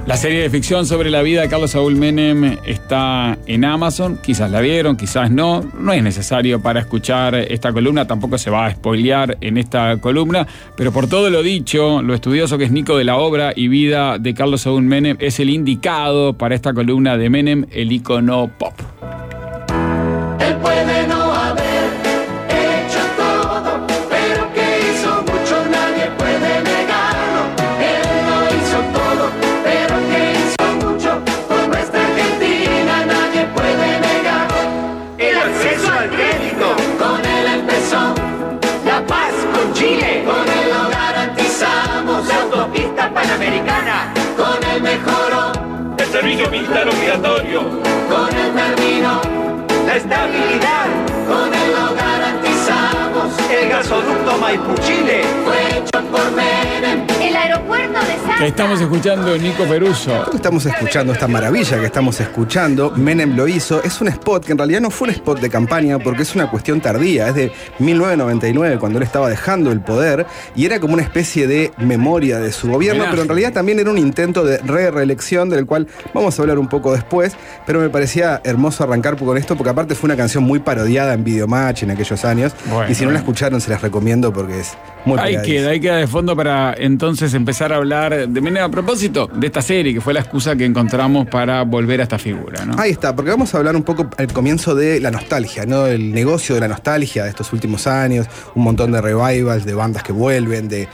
La serie de ficción sobre la vida de Carlos Saúl Menem está en Amazon. Quizás la vieron, quizás no. No es necesario para escuchar esta columna. Tampoco se va a spoilear en esta columna. Pero por todo lo dicho, lo estudioso que es Nico de la obra y vida de Carlos Saúl Menem es el indicado para esta columna de Menem, el ícono pop. Él puede no haber hecho todo, pero que hizo mucho nadie puede negarlo. Él no hizo todo, pero que hizo mucho por nuestra Argentina nadie puede negar. El acceso al crédito, con él empezó. La paz con Chile, con él lo garantizamos. La autopista panamericana, con él mejoró. El servicio militar obligatorio, con él terminó. La estabilidad, con él lo garantizamos. El gasoducto Maipú-Chile fue hecho por Menem. El aeropuerto de Salta. Que estamos escuchando Nico Peruso. Estamos escuchando esta maravilla que estamos escuchando. Menem lo hizo. Es un spot que en realidad no fue un spot de campaña porque es una cuestión tardía. Es de 1999 cuando él estaba dejando el poder y era como una especie de memoria de su gobierno, pero en realidad también era un intento de reelección del cual vamos a hablar un poco después, pero me parecía hermoso arrancar con esto porque aparte fue una canción muy parodiada en Videomatch en aquellos años. Bueno, y si no la escucharon se las recomiendo porque es muy pegadiza. Ahí queda de fondo para entonces empezar a hablar de Menem a propósito de esta serie, que fue la excusa que encontramos para volver a esta figura, ¿no? Ahí está, porque vamos a hablar un poco al comienzo de la nostalgia, ¿no? El negocio de la nostalgia de estos últimos años, un montón de revivals, de bandas que vuelven, de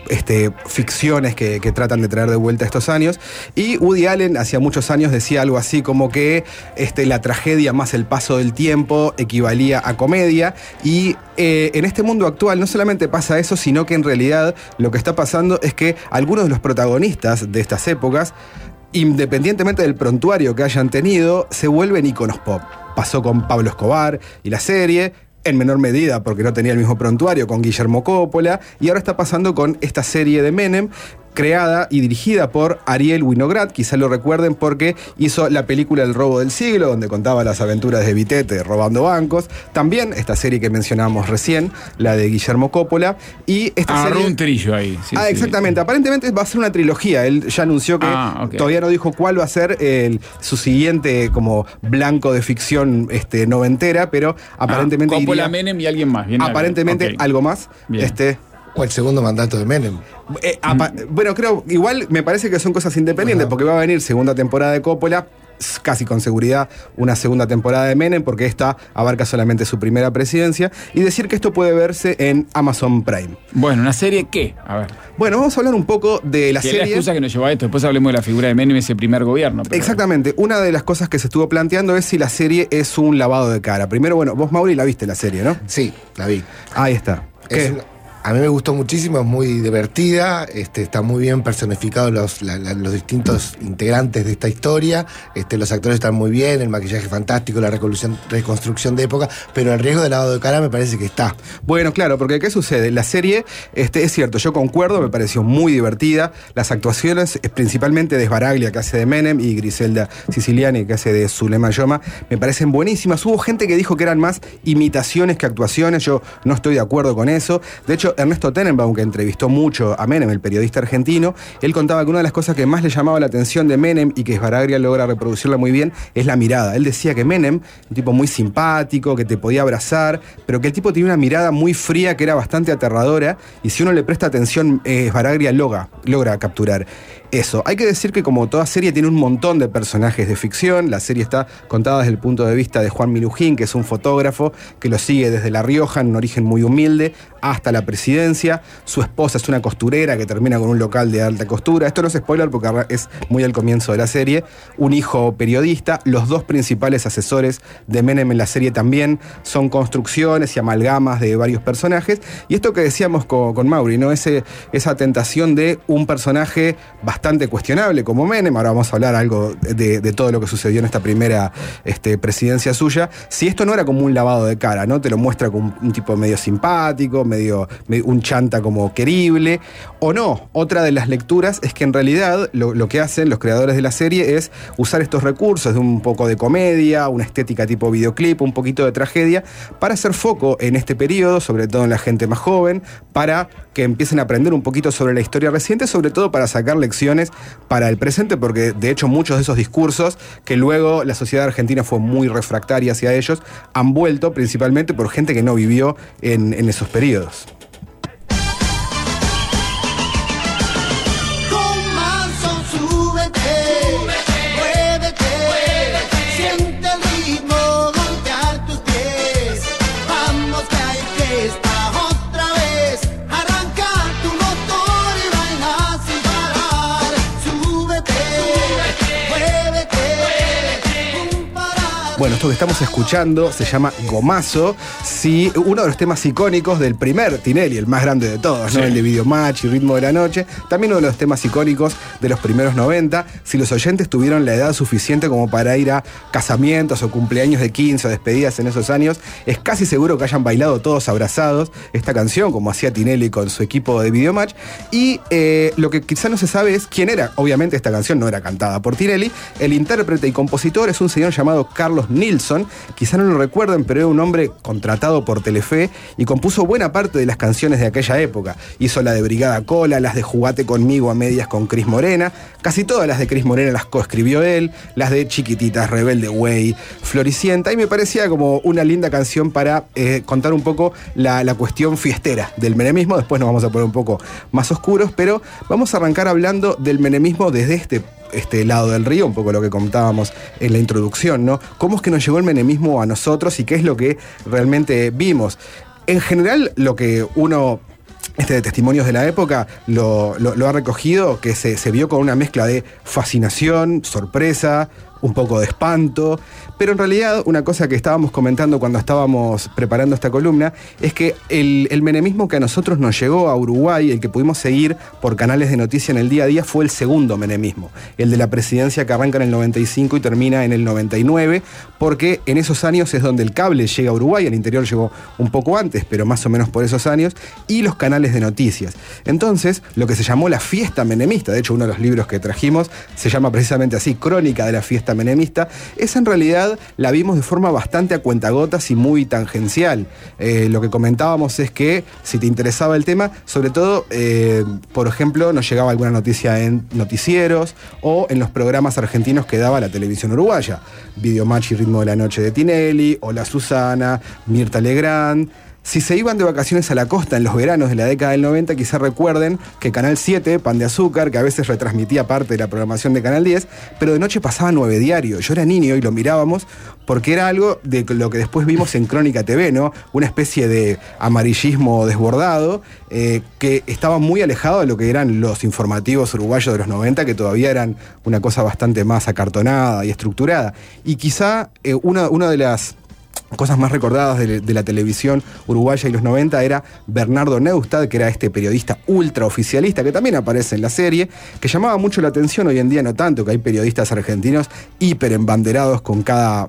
ficciones que tratan de traer de vuelta estos años. Y Woody Allen hacía muchos años decía algo así como que la tragedia más el paso del tiempo equivalía a comedia. Y en este mundo actual no solamente pasa eso, sino que en realidad lo que está pasando es que algunos de los protagonistas de estas épocas, independientemente del prontuario que hayan tenido, se vuelven íconos pop. Pasó con Pablo Escobar y la serie, en menor medida porque no tenía el mismo prontuario, con Guillermo Coppola, y ahora está pasando con esta serie de Menem, creada y dirigida por Ariel Winograd. Quizá lo recuerden porque hizo la película El robo del siglo, donde contaba las aventuras de Vitete robando bancos. También esta serie que mencionábamos recién, la de Guillermo Coppola. Y esta serie... un trillo ahí. Sí, exactamente. Aparentemente va a ser una trilogía. Él ya anunció que todavía no dijo cuál va a ser su siguiente como blanco de ficción noventera, pero aparentemente Coppola, Menem y alguien más. Aparentemente algo más. O el segundo mandato de Menem. Bueno, igual me parece que son cosas independientes, porque va a venir segunda temporada de Coppola, casi con seguridad una segunda temporada de Menem, porque esta abarca solamente su primera presidencia, y decir que esto puede verse en Amazon Prime. Bueno, ¿una serie qué? A ver. Bueno, vamos a hablar un poco de la serie. Es la excusa que nos llevó a esto. Después hablemos de la figura de Menem y ese primer gobierno. Exactamente. Una de las cosas que se estuvo planteando es si la serie es un lavado de cara. Primero, bueno, vos, Mauri, la viste la serie, ¿no? Sí, la vi. Ahí está. A mí me gustó muchísimo, es muy divertida, está muy bien personificados los distintos integrantes de esta historia, los actores están muy bien, el maquillaje fantástico, la reconstrucción de época, pero el riesgo de lavado de cara me parece que está. Bueno, claro, porque ¿qué sucede? La serie, es cierto, yo concuerdo, me pareció muy divertida, las actuaciones, principalmente de Sbaraglia, que hace de Menem, y Griselda Siciliani, que hace de Zulema Yoma, me parecen buenísimas. Hubo gente que dijo que eran más imitaciones que actuaciones, yo no estoy de acuerdo con eso. De hecho, Ernesto Tenenbaum, que entrevistó mucho a Menem, el periodista argentino, él contaba que una de las cosas que más le llamaba la atención de Menem y que Sbaraglia logra reproducirla muy bien es la mirada. Él decía que Menem, un tipo muy simpático, que te podía abrazar, pero que el tipo tenía una mirada muy fría que era bastante aterradora, y si uno le presta atención, Sbaraglia logra capturar eso. Hay que decir que como toda serie tiene un montón de personajes de ficción. La serie está contada desde el punto de vista de Juan Minujín, que es un fotógrafo que lo sigue desde La Rioja, en un origen muy humilde, hasta la presidencia. Su esposa es una costurera que termina con un local de alta costura. Esto no es spoiler porque es muy al comienzo de la serie. Un hijo periodista. Los dos principales asesores de Menem en la serie también son construcciones y amalgamas de varios personajes. Y esto que decíamos con Mauri, ¿no? Esa tentación de un personaje bastante cuestionable como Menem. Ahora vamos a hablar algo de todo lo que sucedió en esta primera presidencia suya. Si esto no era como un lavado de cara, ¿no? Te lo muestra como un tipo medio simpático, medio un chanta como querible, o no. Otra de las lecturas es que en realidad lo que hacen los creadores de la serie es usar estos recursos de un poco de comedia, una estética tipo videoclip, un poquito de tragedia, para hacer foco en este periodo, sobre todo en la gente más joven, para que empiecen a aprender un poquito sobre la historia reciente, interesante sobre todo para sacar lecciones para el presente, porque de hecho muchos de esos discursos, que luego la sociedad argentina fue muy refractaria hacia ellos, han vuelto principalmente por gente que no vivió en esos periodos. Bueno, esto que estamos escuchando se llama Gomazo, sí, uno de los temas icónicos del primer Tinelli, el más grande de todos, ¿no? Sí. El de Videomatch y Ritmo de la Noche, también uno de los temas icónicos de los primeros 90. Si los oyentes tuvieron la edad suficiente como para ir a casamientos o cumpleaños de 15 o despedidas en esos años, es casi seguro que hayan bailado todos abrazados esta canción, como hacía Tinelli con su equipo de Videomatch. Y lo que quizá no se sabe es quién era. Obviamente esta canción no era cantada por Tinelli. El intérprete y compositor es un señor llamado Carlos Nilsson, quizá no lo recuerden, pero era un hombre contratado por Telefe y compuso buena parte de las canciones de aquella época. Hizo la de Brigada Cola, las de Jugate Conmigo a medias con Cris Morena, casi todas las de Cris Morena las coescribió él, las de Chiquititas, Rebelde Way, Floricienta, y me parecía como una linda canción para contar un poco la cuestión fiestera del menemismo. Después nos vamos a poner un poco más oscuros, pero vamos a arrancar hablando del menemismo desde este lado del río, un poco lo que contábamos en la introducción, ¿no? ¿Cómo es que nos llegó el menemismo a nosotros y qué es lo que realmente vimos? En general, lo que uno de testimonios de la época lo ha recogido, que se vio con una mezcla de fascinación, sorpresa, un poco de espanto, pero en realidad una cosa que estábamos comentando cuando estábamos preparando esta columna es que el menemismo que a nosotros nos llegó a Uruguay, el que pudimos seguir por canales de noticia en el día a día, fue el segundo menemismo, el de la presidencia, que arranca en el 95 y termina en el 99, porque en esos años es donde el cable llega a Uruguay, el interior llegó un poco antes, pero más o menos por esos años, y los canales de noticias. Entonces, lo que se llamó la fiesta menemista, de hecho uno de los libros que trajimos se llama precisamente así, Crónica de la fiesta menemista, esa en realidad la vimos de forma bastante a cuentagotas y muy tangencial. Lo que comentábamos es que si te interesaba el tema, sobre todo, por ejemplo, nos llegaba alguna noticia en noticieros o en los programas argentinos que daba la televisión uruguaya. Videomatch y Ritmo de la Noche de Tinelli, Hola Susana, Mirta Legrand. Si se iban de vacaciones a la costa en los veranos de la década del 90, quizás recuerden que Canal 7, Pan de Azúcar, que a veces retransmitía parte de la programación de Canal 10, pero de noche pasaba 9 diario. Yo era niño y lo mirábamos porque era algo de lo que después vimos en Crónica TV, ¿no? Una especie de amarillismo desbordado que estaba muy alejado de lo que eran los informativos uruguayos de los 90, que todavía eran una cosa bastante más acartonada y estructurada. Y quizá una de las cosas más recordadas de la televisión uruguaya y los 90 era Bernardo Neustadt, que era este periodista ultraoficialista que también aparece en la serie, que llamaba mucho la atención. Hoy en día no tanto, que hay periodistas argentinos hiper embanderados con cada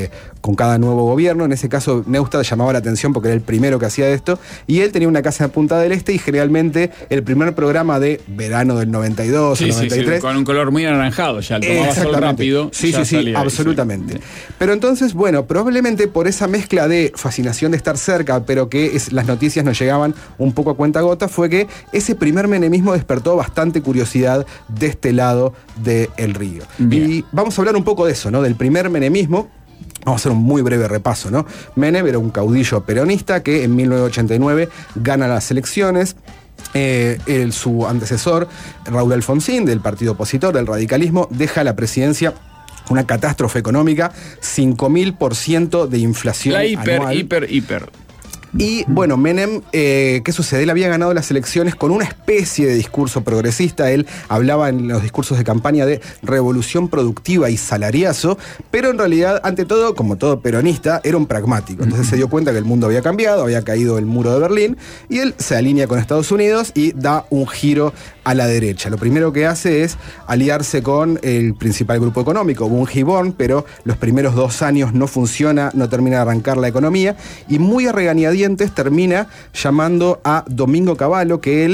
nuevo gobierno. En ese caso Neustadt llamaba la atención porque era el primero que hacía esto, y él tenía una casa en Punta del Este y generalmente el primer programa de verano del 92 o 93. Sí, con un color muy anaranjado, ya lo tomaba sol rápido. Sí, absolutamente. Sí. Pero entonces, bueno, probablemente por esa mezcla de fascinación de estar cerca, pero que las noticias nos llegaban un poco a cuentagotas, fue que ese primer menemismo despertó bastante curiosidad de este lado del río. Bien. Y vamos a hablar un poco de eso, ¿no? Del primer menemismo. Vamos a hacer un muy breve repaso, ¿no? Menem era un caudillo peronista que en 1989 gana las elecciones. Su antecesor, Raúl Alfonsín, del partido opositor, del radicalismo, deja la presidencia. Una catástrofe económica, 5.000% de inflación anual. Hiper. Y bueno, Menem, ¿qué sucede? Él había ganado las elecciones con una especie de discurso progresista. Él hablaba en los discursos de campaña de revolución productiva y salariazo, pero en realidad, ante todo, como todo peronista, era un pragmático. Entonces se dio cuenta que el mundo había cambiado, había caído el muro de Berlín, y él se alinea con Estados Unidos y da un giro a la derecha. Lo primero que hace es aliarse con el principal grupo económico, Bunge y Born, pero los primeros 2 años no funciona, no termina de arrancar la economía, y muy a regañadientes termina llamando a Domingo Cavallo, que él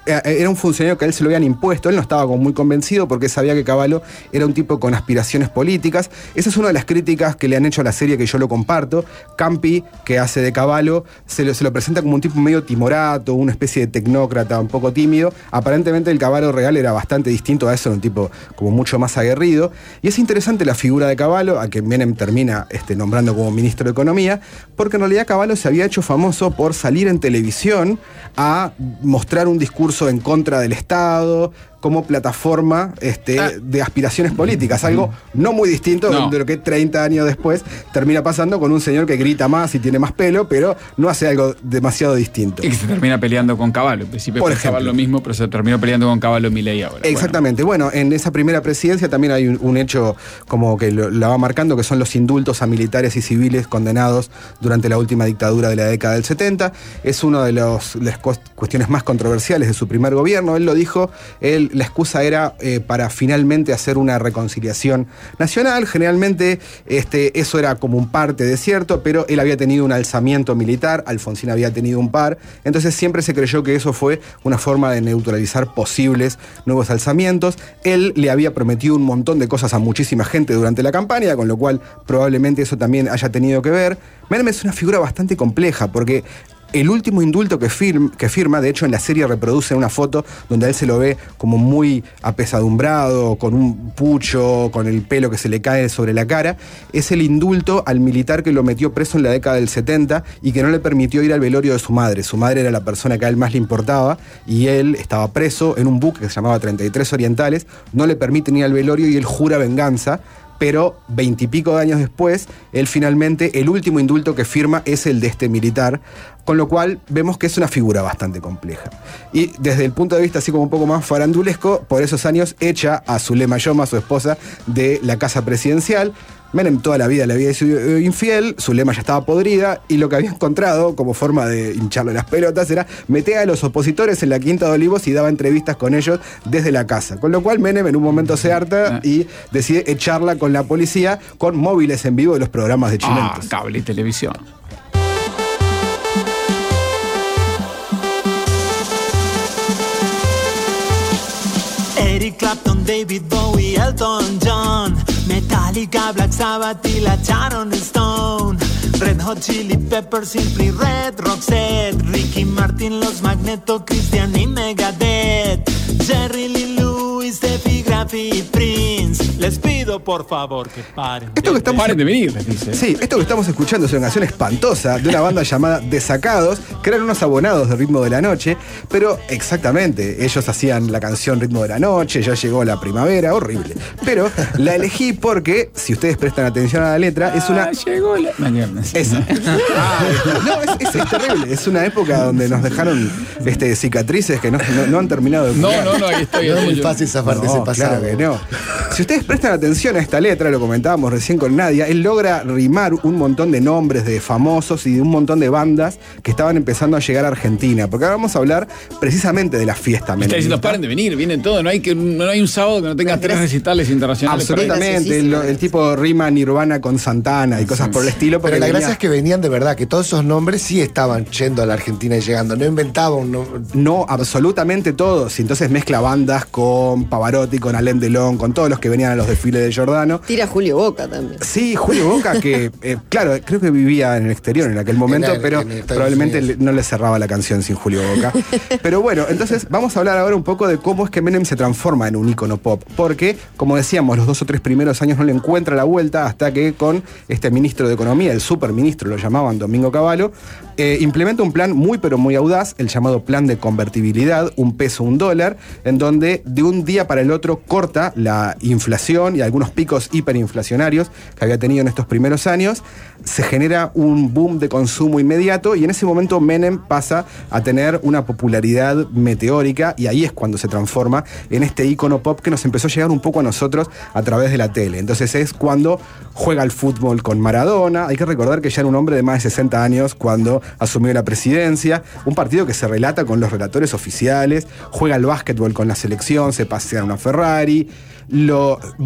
era un funcionario que a él se lo habían impuesto, él no estaba como muy convencido porque sabía que Cavallo era un tipo con aspiraciones políticas. Esa es una de las críticas que le han hecho a la serie, que yo lo comparto. Campi, que hace de Cavallo, se lo presenta como un tipo medio timorato, una especie de tecnócrata, un poco tímido. Aparentemente el Cavallo real era bastante distinto a eso, era un tipo como mucho más aguerrido. Y es interesante la figura de Cavallo, a que Menem termina nombrando como ministro de Economía, porque en realidad Cavallo se había hecho famoso por salir en televisión a mostrar un discurso en contra del Estado, como plataforma de aspiraciones políticas, algo no muy distinto de lo que 30 años después termina pasando con un señor que grita más y tiene más pelo, pero no hace algo demasiado distinto. Y que se termina peleando con Cavallo. En principio pensaba lo mismo, pero se terminó peleando con Cavallo Milei ahora. Exactamente. Bueno, en esa primera presidencia también hay un hecho como que la va marcando, que son los indultos a militares y civiles condenados durante la última dictadura de la década del 70. Es una de las cuestiones más controversiales de su primer gobierno. Él lo dijo, la excusa era para finalmente hacer una reconciliación nacional. Generalmente eso era como un parte de cierto, pero él había tenido un alzamiento militar, Alfonsín había tenido un par, entonces siempre se creyó que eso fue una forma de neutralizar posibles nuevos alzamientos. Él le había prometido un montón de cosas a muchísima gente durante la campaña, con lo cual probablemente eso también haya tenido que ver. Menem es una figura bastante compleja, porque el último indulto que firma, de hecho en la serie reproduce una foto donde a él se lo ve como muy apesadumbrado, con un pucho, con el pelo que se le cae sobre la cara. Es el indulto al militar que lo metió preso en la década del 70 y que no le permitió ir al velorio de su madre. Su madre era la persona que a él más le importaba y él estaba preso en un buque que se llamaba 33 Orientales, no le permiten ir al velorio y él jura venganza. Pero 20 y pico de años después, él finalmente, el último indulto que firma es el de este militar, con lo cual vemos que es una figura bastante compleja. Y desde el punto de vista así como un poco más farandulesco, por esos años echa a Zulema Yoma, su esposa, de la casa presidencial. Menem toda la vida le había sido infiel, Zulema ya estaba podrida, y lo que había encontrado como forma de hincharle las pelotas era meter a los opositores en la Quinta de Olivos y daba entrevistas con ellos desde la casa. Con lo cual Menem en un momento se harta y decide echarla con la policía con móviles en vivo de los programas de Chimentos. Cable y televisión. Eric Clapton, David Bowie, Elton John, Metallica, Black Sabbath y la Sharon Stone, Red Hot Chili Peppers, Simply Red, Roxette, Ricky Martin, Los Magneto, Christian y Megadeth, Jerry Lee Lewis, Steffi Graffi y Prince. Les pido por favor que paren. Paren de venir, les dice. Sí, esto que estamos escuchando es una canción espantosa de una banda llamada Desacados, que eran unos abonados de Ritmo de la Noche, pero exactamente, ellos hacían la canción Ritmo de la Noche, ya llegó la primavera, horrible. Pero la elegí porque, si ustedes prestan atención a la letra, es una... Llegó la... Esa. Es terrible, es una época donde nos dejaron cicatrices que no han terminado de curar. No, ahí estoy. No es muy fácil zafarte ese pasado. Claro que no. Si ustedes prestan atención a esta letra, lo comentábamos recién con Nadia, él logra rimar un montón de nombres de famosos y de un montón de bandas que estaban empezando a llegar a Argentina. Porque ahora vamos a hablar precisamente de la fiesta. Está diciendo, paren de venir, vienen todos. No hay un sábado que no tenga 3 recitales internacionales. Absolutamente. El tipo rima Nirvana con Santana y cosas por el estilo. Pero la gracia es que venían de verdad, que todos esos nombres sí estaban yendo a la Argentina y llegando. No inventaban un nombre. No, absolutamente todos. Y entonces mezcla bandas con Pavarotti, con Alain Delon, con todos los que venían a los desfiles de Giordano. Tira Julio Boca también. Sí, Julio Boca, que claro, creo que vivía en el exterior en aquel momento, pero probablemente no le cerraba la canción sin Julio Boca. Pero bueno, entonces vamos a hablar ahora un poco de cómo es que Menem se transforma en un ícono pop. Porque, como decíamos, los 2 o 3 primeros años no le encuentra la vuelta hasta que con este ministro de Economía, el superministro lo llamaban, Domingo Cavallo, implementa un plan muy pero muy audaz, el llamado plan de convertibilidad, $1 peso, $1, en donde de un día para el otro corta la inflación y algunos picos hiperinflacionarios que había tenido en estos primeros años. Se genera un boom de consumo inmediato y en ese momento Menem pasa a tener una popularidad meteórica y ahí es cuando se transforma en este ícono pop que nos empezó a llegar un poco a nosotros a través de la tele. Entonces es cuando juega al fútbol con Maradona. Hay que recordar que ya era un hombre de más de 60 años cuando asumió la presidencia, un partido que se relata con los relatores oficiales, juega al básquetbol con la selección, se pasea en una Ferrari, va al programa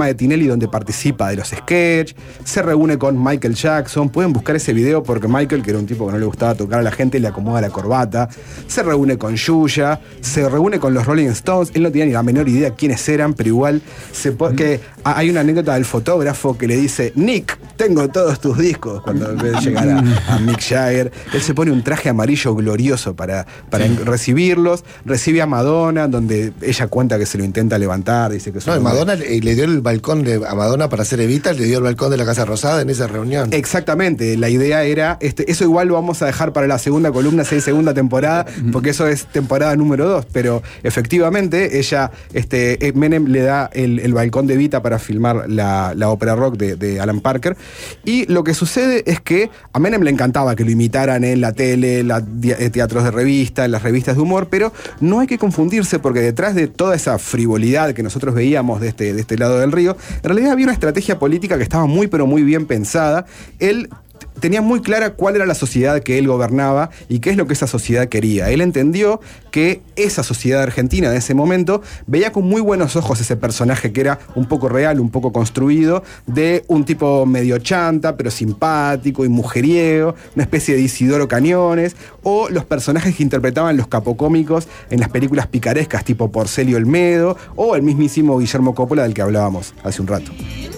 programa de Tinelli donde participa de los sketches, se reúne con Michael Jackson. Pueden buscar ese video porque Michael, que era un tipo que no le gustaba tocar a la gente, le acomoda la corbata. Se reúne con Yuya, se reúne con los Rolling Stones. Él no tenía ni la menor idea quiénes eran, pero igual que hay una anécdota del fotógrafo que le dice: Nick, tengo todos tus discos, cuando ve llegar a Mick Jagger. Él se pone un traje amarillo glorioso para recibirlos. Recibe a Madonna, donde ella cuenta que se lo intenta levantar, dice que no, Madonna le dio el balcón a Madonna para hacer Evita, le dio el balcón de la Casa Rosada en esa reunión. Exactamente, la idea era, eso igual lo vamos a dejar para la segunda columna, si hay segunda temporada, porque eso es temporada número 2, pero efectivamente ella, Menem le da el balcón de Evita para filmar la ópera rock de Alan Parker, y lo que sucede es que a Menem le encantaba que lo imitaran en la tele, teatros de revista, en las revistas de humor, pero no hay que confundirse porque detrás de toda esa frivolidad que nosotros veíamos de este lado del río, en realidad había una estrategia política que estaba muy pero muy bien pensada. Él tenía muy clara cuál era la sociedad que él gobernaba y qué es lo que esa sociedad quería. Él entendió que esa sociedad argentina de ese momento veía con muy buenos ojos ese personaje que era un poco real, un poco construido, de un tipo medio chanta, pero simpático y mujeriego, una especie de Isidoro Cañones, o los personajes que interpretaban los capocómicos en las películas picarescas tipo Porcelio Olmedo, o el mismísimo Guillermo Coppola del que hablábamos hace un rato.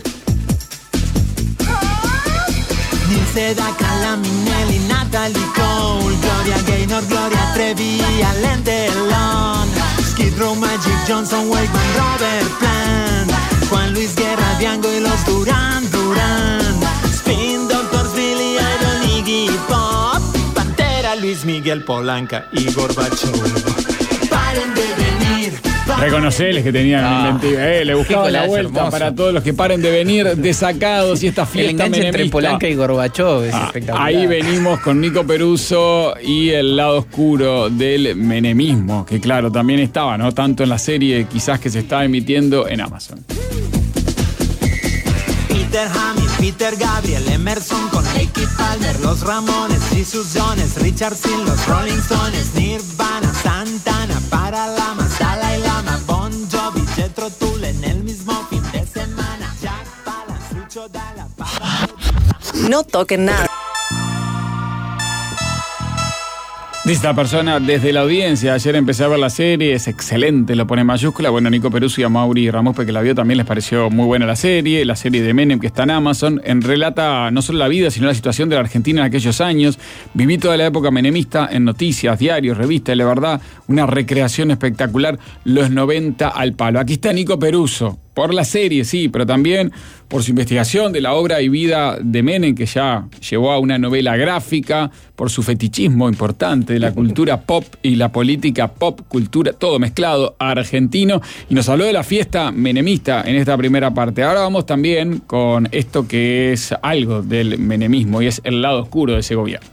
Seda, Calaminelli, Natalie Cole, Gloria Gaynor, Gloria Trevi, Alain Delon, Skid Row, Magic Johnson, Wakeman, Robert Plant, Juan Luis Guerra, Diango y los Duran Duran, Spin Doctors, Billy Idol, Iggy Pop, Pantera, Luis Miguel, Polanca y Gorbachev. Paren de venir. Reconocerles que tenían inventiva. Le buscaban la vuelta hermoso para todos los que paren de venir desacados y esta fiesta el menemista. Entre Polanca y Gorbachov es espectacular. Ahí venimos con Nico Peruso y el lado oscuro del menemismo, que claro, también estaba, ¿no? Tanto en la serie quizás que se está emitiendo en Amazon. Peter Hammy, Peter Gabriel, Emerson con Ricky Palmer, los Ramones, Jesus Jones, Richard Sin, los Rolling Stones, Nirvana, Santana, Paralamas, Dalai Lama, Bon Jovi, Jethro Tull en el mismo fin de semana, Jack Palance, Lucho Dalla, No toquen nada. Dice esta persona, desde la audiencia, ayer empecé a ver la serie, es excelente, lo pone en mayúscula. Bueno, Nico Peruso y a Mauri Ramos, que la vio, también les pareció muy buena la serie de Menem, que está en Amazon, relata no solo la vida, sino la situación de la Argentina en aquellos años. Viví toda la época menemista en noticias, diarios, revistas, y la verdad, una recreación espectacular, los 90 al palo. Aquí está Nico Peruso, por la serie, sí, pero también por su investigación de la obra y vida de Menem, que ya llevó a una novela gráfica, por su fetichismo importante de la cultura pop y la política pop, cultura, todo mezclado, argentino, y nos habló de la fiesta menemista en esta primera parte. Ahora vamos también con esto que es algo del menemismo, y es el lado oscuro de ese gobierno.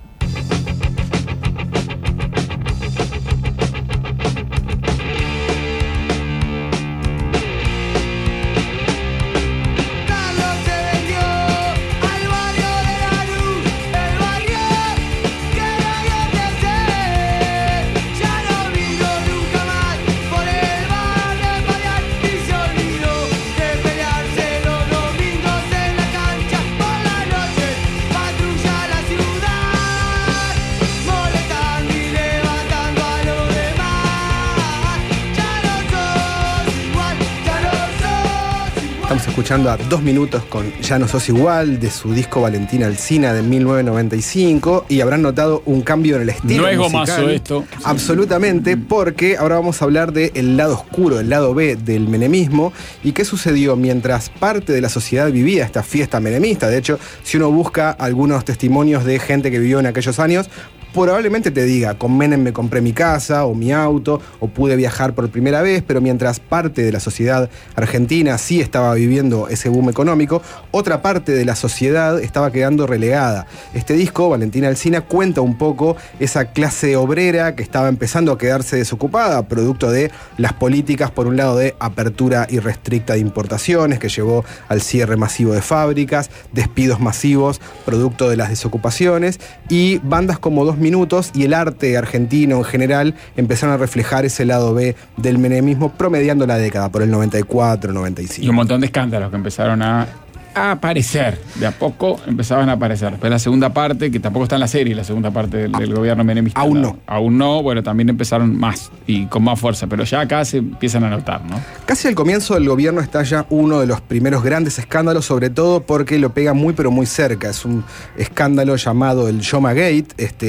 Estamos escuchando a 2 minutos con Ya no sos igual, de su disco Valentina Alsina de 1995, y habrán notado un cambio en el estilo No es musical. gomazo esto. Absolutamente, porque ahora vamos a hablar del lado oscuro, el lado B del menemismo, y qué sucedió mientras parte de la sociedad vivía esta fiesta menemista. De hecho, si uno busca algunos testimonios de gente que vivió en aquellos años, probablemente te diga, con Menem me compré mi casa o mi auto o pude viajar por primera vez, pero mientras parte de la sociedad argentina sí estaba viviendo ese boom económico, otra parte de la sociedad estaba quedando relegada. Este disco, Valentina Alsina, cuenta un poco esa clase obrera que estaba empezando a quedarse desocupada, producto de las políticas, por un lado, de apertura irrestricta de importaciones, que llevó al cierre masivo de fábricas, despidos masivos, producto de las desocupaciones, y bandas como 2 minutos y el arte argentino en general empezaron a reflejar ese lado B del menemismo promediando la década, por el 94, 95. Y un montón de escándalos que empezaron a aparecer, de a poco empezaban a aparecer. Después la segunda parte, que tampoco está en la serie, la segunda parte del gobierno menemista. Aún no. Aún no, bueno, también empezaron más y con más fuerza, pero ya acá se empiezan a notar, ¿no? Casi al comienzo del gobierno estalla uno de los primeros grandes escándalos, sobre todo porque lo pega muy pero muy cerca. Es un escándalo llamado el Yoma Gate.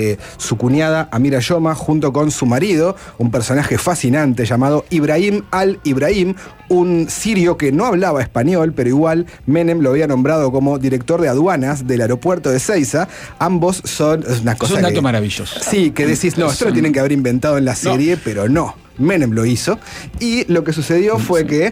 Su cuñada Amira Yoma, junto con su marido, un personaje fascinante llamado Ibrahim al-Ibrahim, un sirio que no hablaba español, pero igual Menem lo había nombrado como director de aduanas del aeropuerto de Ezeiza. Ambos son una cosa. Es un dato maravilloso. Sí, que decís, no, esto lo tienen que haber inventado en la serie, pero no. Menem lo hizo, y lo que sucedió fue que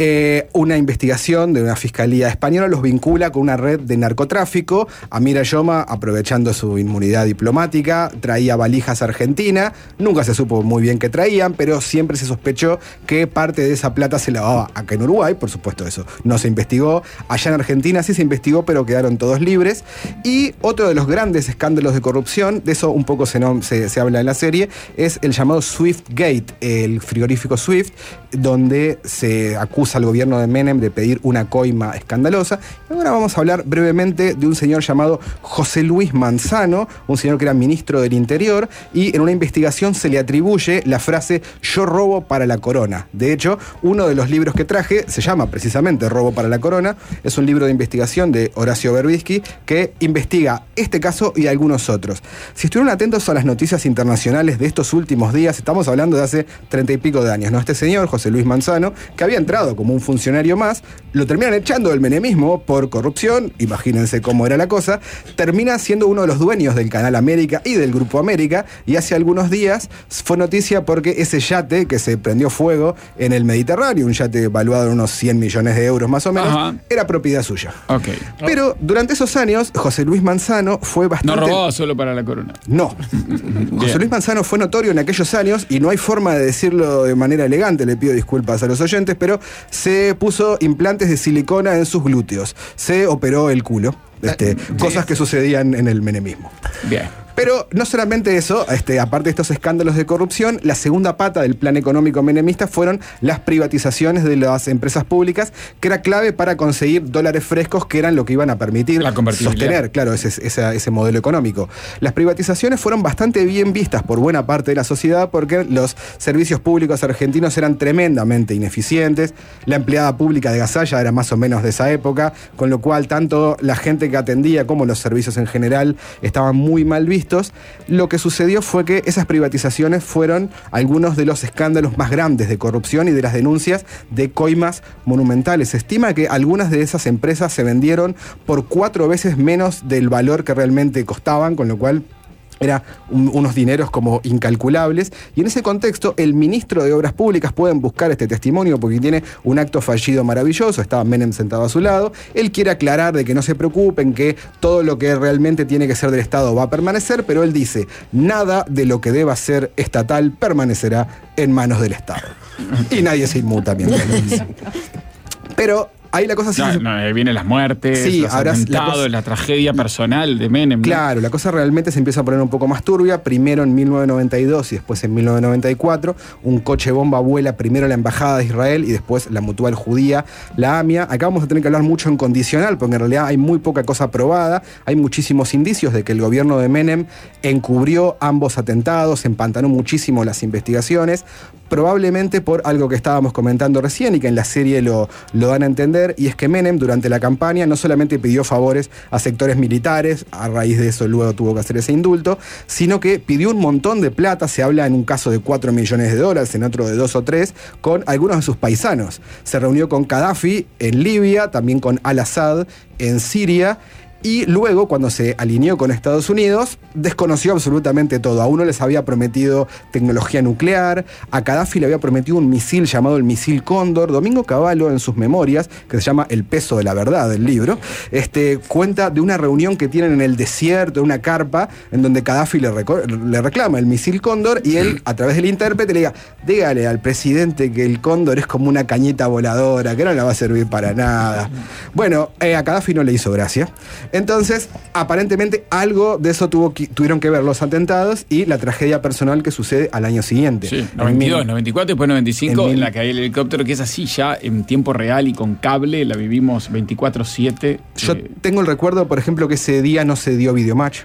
una investigación de una fiscalía española los vincula con una red de narcotráfico. Amira Yoma, aprovechando su inmunidad diplomática, traía valijas a Argentina. Nunca se supo muy bien qué traían, pero siempre se sospechó que parte de esa plata se lavaba acá en Uruguay. Por supuesto, eso no se investigó. Allá en Argentina sí se investigó, pero quedaron todos libres. Y otro de los grandes escándalos de corrupción, de eso un poco se habla en la serie, es el llamado Swift Gate, el frigorífico Swift, donde se acusa al gobierno de Menem de pedir una coima escandalosa. Y ahora vamos a hablar brevemente de un señor llamado José Luis Manzano, un señor que era ministro del Interior, y en una investigación se le atribuye la frase "yo robo para la corona". De hecho, uno de los libros que traje se llama precisamente Robo para la corona. Es un libro de investigación de Horacio Berbisky que investiga este caso y algunos otros. Si estuvieron atentos a las noticias internacionales de estos últimos días, estamos hablando de hace 30 y pico de años, ¿no? Este señor, José Luis Manzano, que había entrado como un funcionario más, lo terminan echando del menemismo por corrupción. Imagínense cómo era la cosa. Termina siendo uno de los dueños del Canal América y del Grupo América, y hace algunos días fue noticia porque ese yate que se prendió fuego en el Mediterráneo, un yate valuado en unos 100 millones de euros más o menos, Ajá, era propiedad suya. Okay. Pero durante esos años, José Luis Manzano fue bastante... No robaba solo para la corona. No. José Luis Manzano fue notorio en aquellos años, y no hay forma de decirlo de manera elegante, le pido disculpas a los oyentes, pero se puso implantes de silicona en sus glúteos, se operó el culo, cosas que sucedían en el menemismo. Bien. Pero no solamente eso, aparte de estos escándalos de corrupción, la segunda pata del plan económico menemista fueron las privatizaciones de las empresas públicas, que era clave para conseguir dólares frescos, que eran lo que iban a permitir sostener, claro, ese modelo económico. Las privatizaciones fueron bastante bien vistas por buena parte de la sociedad, porque los servicios públicos argentinos eran tremendamente ineficientes. La empleada pública de Gasalla era más o menos de esa época, con lo cual tanto la gente que atendía como los servicios en general estaban muy mal vistos. Lo que sucedió fue que esas privatizaciones fueron algunos de los escándalos más grandes de corrupción y de las denuncias de coimas monumentales. Se estima que algunas de esas empresas se vendieron por 4 veces menos del valor que realmente costaban, con lo cual eran unos dineros como incalculables. Y en ese contexto, el ministro de Obras Públicas, pueden buscar este testimonio porque tiene un acto fallido maravilloso, estaba Menem sentado a su lado, él quiere aclarar de que no se preocupen, que todo lo que realmente tiene que ser del Estado va a permanecer, pero él dice, nada de lo que deba ser estatal permanecerá en manos del Estado. Y nadie se inmuta mientras lo dice. Pero ahí la cosa sí. Vienen las muertes, sí, los atentados, la tragedia personal de Menem, ¿no? Claro, la cosa realmente se empieza a poner un poco más turbia. Primero en 1992 y después en 1994, un coche bomba vuela primero la Embajada de Israel y después la Mutual Judía, la AMIA. Acá vamos a tener que hablar mucho en condicional, porque en realidad hay muy poca cosa probada. Hay muchísimos indicios de que el gobierno de Menem encubrió ambos atentados, empantanó muchísimo las investigaciones, probablemente por algo que estábamos comentando recién y que en la serie lo dan a entender, y es que Menem durante la campaña no solamente pidió favores a sectores militares, a raíz de eso luego tuvo que hacer ese indulto, sino que pidió un montón de plata. Se habla en un caso de 4 millones de dólares, en otro de 2 o 3, con algunos de sus paisanos. Se reunió con Gaddafi en Libia, también con Al-Assad en Siria, y luego, cuando se alineó con Estados Unidos, desconoció absolutamente todo. A uno les había prometido tecnología nuclear, a Gaddafi le había prometido un misil llamado el misil Cóndor. Domingo Cavallo, en sus memorias, que se llama El peso de la verdad, del libro, cuenta de una reunión que tienen en el desierto, en una carpa, en donde Gaddafi le reclama el misil Cóndor, y él, a través del intérprete, le diga, dígale al presidente que el Cóndor es como una cañita voladora, que no le va a servir para nada. Bueno, a Gaddafi no le hizo gracia. Entonces, aparentemente algo de eso tuvieron que ver los atentados y la tragedia personal que sucede al año siguiente. Sí, 92, 94, después 95, en la que hay el helicóptero, que es así ya en tiempo real y con cable, la vivimos 24/7. Yo tengo el recuerdo, por ejemplo, que ese día no se dio videomatch.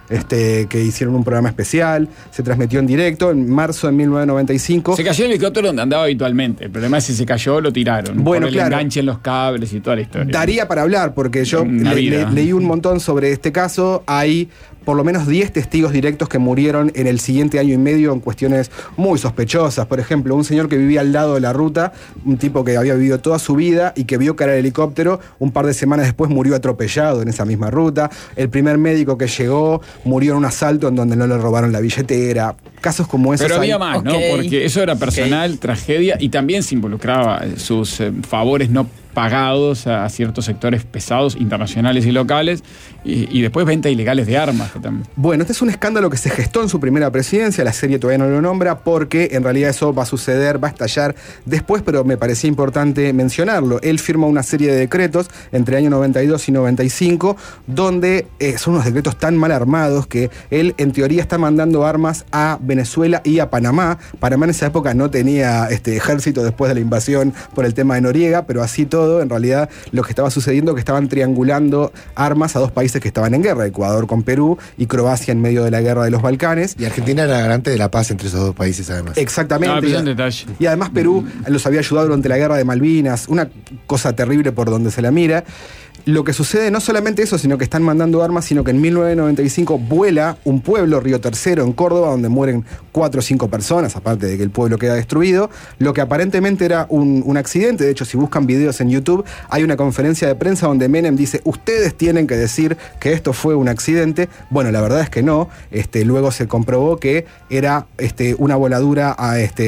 Que hicieron un programa especial, se transmitió en directo en marzo de 1995. Se cayó el helicóptero donde andaba habitualmente. El problema es que si se cayó, lo tiraron. Bueno, por el claro. enganche en los cables y toda la historia. Daría para hablar, porque yo leí un montón sobre este caso. Hay por lo menos 10 testigos directos que murieron en el siguiente año y medio en cuestiones muy sospechosas. Por ejemplo, un señor que vivía al lado de la ruta, un tipo que había vivido toda su vida y que vio caer el helicóptero, un par de semanas después murió atropellado en esa misma ruta. El primer médico que llegó murió en un asalto en donde no le robaron la billetera. Casos como esos. Pero había más, ¿no? Porque eso era personal, tragedia, y también se involucraba sus favores no pagados a ciertos sectores pesados, internacionales y locales, y después venta ilegales de armas. Bueno, este es un escándalo que se gestó en su primera presidencia, la serie todavía no lo nombra, porque en realidad eso va a suceder, va a estallar después, pero me parecía importante mencionarlo. Él firma una serie de decretos entre el año 92 y 95, donde son unos decretos tan mal armados que él en teoría está mandando armas a Venezuela y a Panamá. Panamá en esa época no tenía ejército después de la invasión por el tema de Noriega, pero así todo, en realidad lo que estaba sucediendo es que estaban triangulando armas a dos países que estaban en guerra, Ecuador con Perú y Croacia en medio de la guerra de los Balcanes. Y Argentina era garante de la paz entre esos dos países, además. Exactamente. Detalle. Y además Perú los había ayudado durante la guerra de Malvinas, una cosa terrible por donde se la mira. Lo que sucede no solamente eso, sino que están mandando armas, sino que en 1995 vuela un pueblo, Río Tercero, en Córdoba, donde mueren 4 o 5 personas, aparte de que el pueblo queda destruido. Lo que aparentemente era un accidente. De hecho, si buscan videos en YouTube, hay una conferencia de prensa donde Menem dice: ustedes tienen que decir que esto fue un accidente. Bueno, la verdad es que no. Luego se comprobó que era una voladura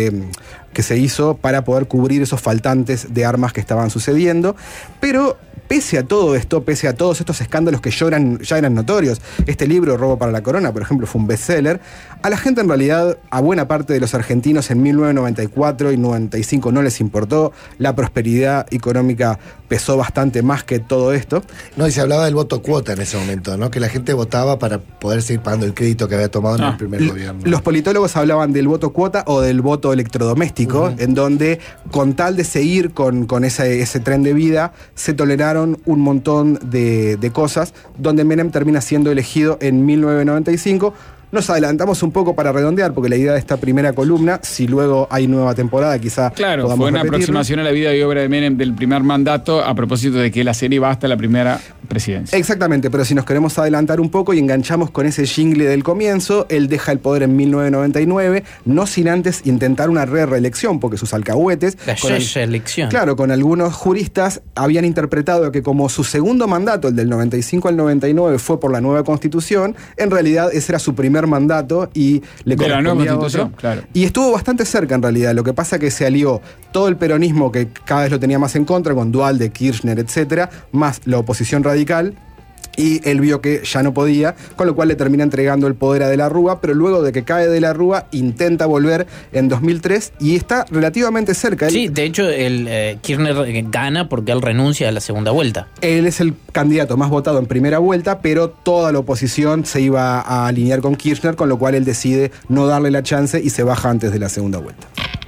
que se hizo para poder cubrir esos faltantes de armas que estaban sucediendo. Pero pese a todo esto, pese a todos estos escándalos que ya eran notorios, este libro, Robo para la Corona, por ejemplo, fue un bestseller, a la gente en realidad, a buena parte de los argentinos en 1994 y 95 no les importó. La prosperidad económica pesó bastante más que todo esto. No, y se hablaba del voto cuota en ese momento, ¿no? Que la gente votaba para poder seguir pagando el crédito que había tomado en el primer gobierno. Los politólogos hablaban del voto cuota o del voto electrodoméstico, en donde con tal de seguir con ese tren de vida, se toleraron un montón de cosas, donde Menem termina siendo elegido en 1995. Nos adelantamos un poco para redondear, porque la idea de esta primera columna, si luego hay nueva temporada, quizá claro, podamos fue una repetirlo. Aproximación a la vida y obra de Menem del primer mandato, a propósito de que la serie va hasta la primera presidencia. Exactamente, pero si nos queremos adelantar un poco y enganchamos con ese jingle del comienzo, él deja el poder en 1999, no sin antes intentar una reelección, porque sus alcahuetes... La reelección. Claro, con algunos juristas habían interpretado que como su segundo mandato, el del 95 al 99, fue por la nueva Constitución, en realidad ese era su primer mandato y le de la nueva correspondía a Constitución, otro. claro. Y estuvo bastante cerca en realidad. Lo que pasa que se alió todo el peronismo, que cada vez lo tenía más en contra, con Duhalde, Kirchner, etcétera, más la oposición radical. Y él vio que ya no podía, con lo cual le termina entregando el poder a De la Rúa, pero luego de que cae De la Rúa, intenta volver en 2003 y está relativamente cerca. Sí, de hecho, Kirchner gana porque él renuncia a la segunda vuelta. Él es el candidato más votado en primera vuelta, pero toda la oposición se iba a alinear con Kirchner, con lo cual él decide no darle la chance y se baja antes de la segunda vuelta.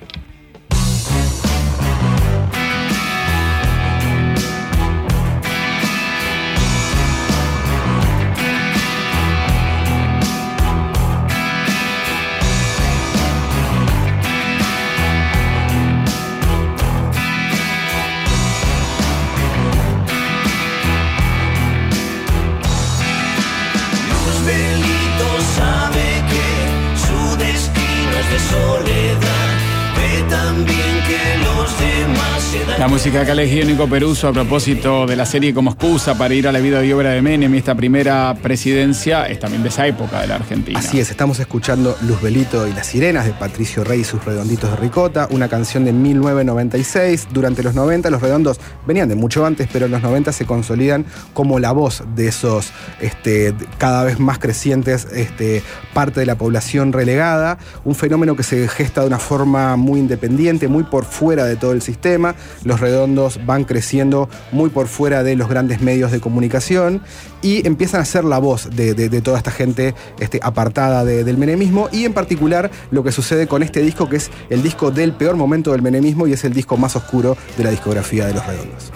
La música que ha elegido Nico Peruso a propósito de la serie como excusa para ir a la vida y obra de Menem y esta primera presidencia es también de esa época de la Argentina. Así es, estamos escuchando Luzbelito y las sirenas de Patricio Rey y sus Redonditos de Ricota, una canción de 1996. Durante los 90 los Redondos venían de mucho antes, pero en los 90 se consolidan como la voz de esos cada vez más crecientes parte de la población relegada, un fenómeno que se gesta de una forma muy independiente, muy por fuera de todo el sistema. Los Redondos van creciendo muy por fuera de los grandes medios de comunicación y empiezan a ser la voz de toda esta gente apartada del menemismo, y en particular lo que sucede con este disco, que es el disco del peor momento del menemismo y es el disco más oscuro de la discografía de Los Redondos.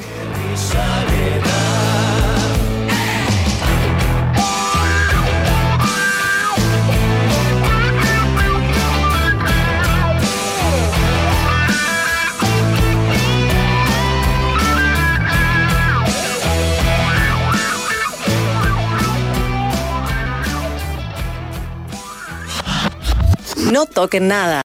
No toquen nada.